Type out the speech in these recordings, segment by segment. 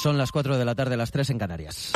Son las 4 de la tarde, las 3 en Canarias.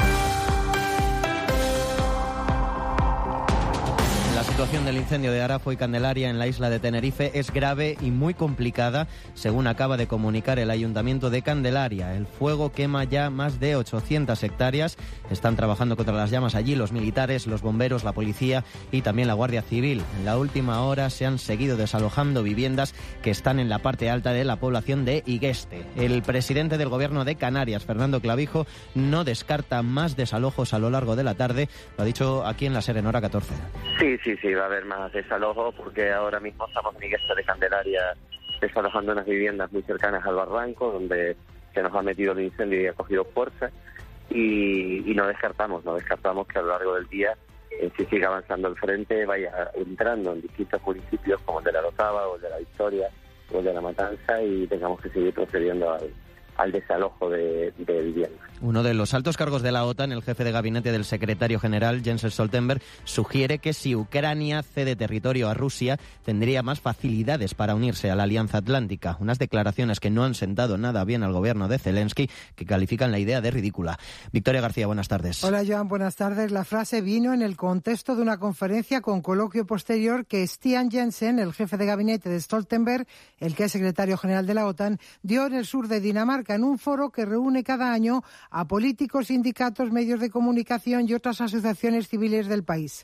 La situación del incendio de Arafo y Candelaria en la isla de Tenerife es grave y muy complicada, según acaba de comunicar el Ayuntamiento de Candelaria. El fuego quema ya más de 800 hectáreas. Están trabajando contra las llamas allí los militares, los bomberos, la policía y también la Guardia Civil. En la última hora se han seguido desalojando viviendas que están en la parte alta de la población de Igueste. El presidente del Gobierno de Canarias, Fernando Clavijo, no descarta más desalojos a lo largo de la tarde. Lo ha dicho aquí en la SER en hora 14. Sí, va a haber más desalojos porque ahora mismo estamos en Igueste de Candelaria desalojando unas viviendas muy cercanas al barranco donde se nos ha metido el incendio y ha cogido fuerza y no descartamos que a lo largo del día, si sigue avanzando el frente, vaya entrando en distintos municipios como el de La Rotava o el de La Victoria o el de La Matanza y tengamos que seguir procediendo al desalojo de viviendas. Uno de los altos cargos de la OTAN, el jefe de gabinete del secretario general, Jens Stoltenberg, sugiere que si Ucrania cede territorio a Rusia, tendría más facilidades para unirse a la Alianza Atlántica. Unas declaraciones que no han sentado nada bien al gobierno de Zelensky, que califican la idea de ridícula. Victoria García, buenas tardes. Hola, Joan, buenas tardes. La frase vino en el contexto de una conferencia con coloquio posterior que Stian Jensen, el jefe de gabinete de Stoltenberg, el que es secretario general de la OTAN, dio en el sur de Dinamarca, en un foro que reúne cada año a políticos, sindicatos, medios de comunicación y otras asociaciones civiles del país.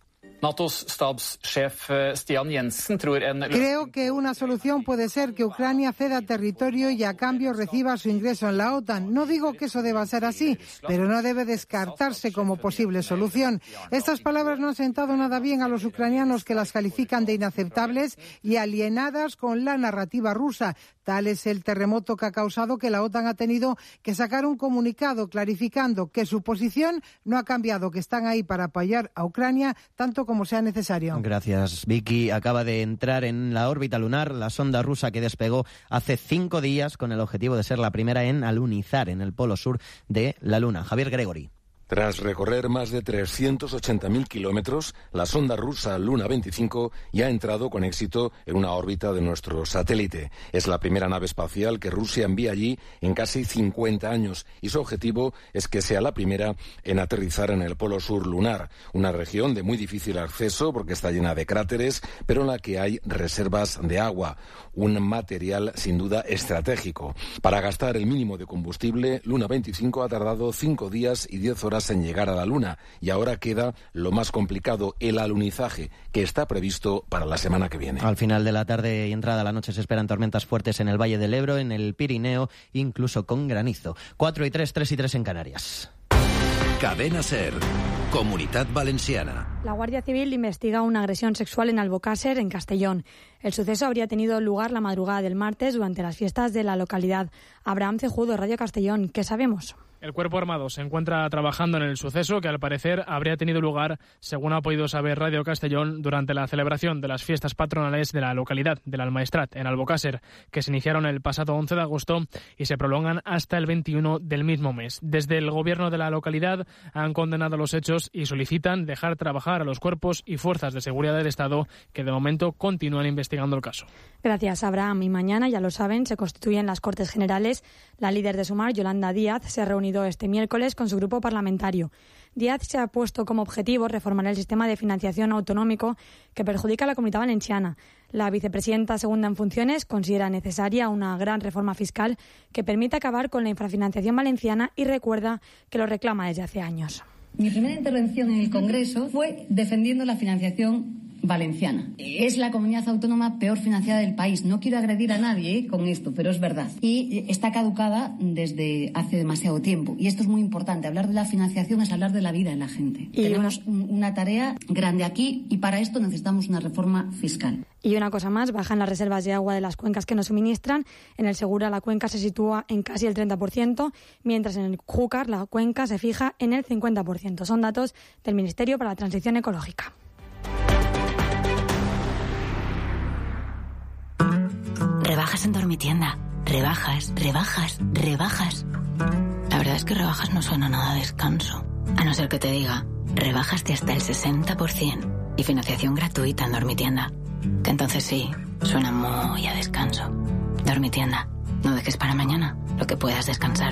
Creo que una solución puede ser que Ucrania ceda territorio y a cambio reciba su ingreso en la OTAN. No digo que eso deba ser así, pero no debe descartarse como posible solución. Estas palabras no han sentado nada bien a los ucranianos, que las califican de inaceptables y alienadas con la narrativa rusa. Tal es el terremoto que ha causado que la OTAN ha tenido que sacar un comunicado clarificando que su posición no ha cambiado, que están ahí para apoyar a Ucrania tanto como sea necesario. Gracias, Vicky. Acaba de entrar en la órbita lunar la sonda rusa que despegó hace 5 días con el objetivo de ser la primera en alunizar en el polo sur de la Luna. Javier Gregory. Tras recorrer más de 380.000 kilómetros, la sonda rusa Luna 25 ya ha entrado con éxito en una órbita de nuestro satélite. Es la primera nave espacial que Rusia envía allí en casi 50 años y su objetivo es que sea la primera en aterrizar en el polo sur lunar, una región de muy difícil acceso porque está llena de cráteres, pero en la que hay reservas de agua, un material sin duda estratégico. Para gastar el mínimo de combustible, Luna 25 ha tardado 5 días y 10 horas en llegar a la Luna y ahora queda lo más complicado, el alunizaje, que está previsto para la semana que viene. Al final de la tarde y entrada a la noche se esperan tormentas fuertes en el Valle del Ebro, en el Pirineo, incluso con granizo. 4 y 3, 3 y 3 en Canarias. Cadena SER, Comunitat Valenciana. La Guardia Civil investiga una agresión sexual en Albocàsser, en Castellón. El suceso habría tenido lugar la madrugada del martes durante las fiestas de la localidad. Abraham Cejudo, Radio Castellón. ¿Qué sabemos? El Cuerpo Armado se encuentra trabajando en el suceso que al parecer habría tenido lugar, según ha podido saber Radio Castellón, durante la celebración de las fiestas patronales de la localidad del Almaestrat, en Albocàsser, que se iniciaron el pasado 11 de agosto y se prolongan hasta el 21 del mismo mes. Desde el gobierno de la localidad han condenado los hechos y solicitan dejar trabajar a los cuerpos y fuerzas de seguridad del Estado que de momento continúan investigando el caso. Gracias, Abraham. Y mañana, ya lo saben, se constituyen las Cortes Generales. La líder de Sumar, Yolanda Díaz, se ha reunido este miércoles con su grupo parlamentario. Díaz se ha puesto como objetivo reformar el sistema de financiación autonómico que perjudica a la Comunidad Valenciana. La vicepresidenta segunda en funciones considera necesaria una gran reforma fiscal que permita acabar con la infrafinanciación valenciana y recuerda que lo reclama desde hace años. Mi primera intervención en el Congreso fue defendiendo la financiación valenciana. Es la comunidad autónoma peor financiada del país. No quiero agredir a nadie con esto, pero es verdad. Y está caducada desde hace demasiado tiempo. Y esto es muy importante. Hablar de la financiación es hablar de la vida de la gente. Tenemos una tarea grande aquí y para esto necesitamos una reforma fiscal. Y una cosa más, bajan las reservas de agua de las cuencas que nos suministran. En el Segura la cuenca se sitúa en casi el 30%, mientras en el Júcar la cuenca se fija en el 50%. Son datos del Ministerio para la Transición Ecológica. Rebajas en Dormitienda. Rebajas, rebajas, rebajas. La verdad es que rebajas no suena nada a descanso. A no ser que te diga, rebajas de hasta el 60% y financiación gratuita en Dormitienda. Que entonces sí, suena muy a descanso. Dormitienda. No dejes para mañana lo que puedas descansar.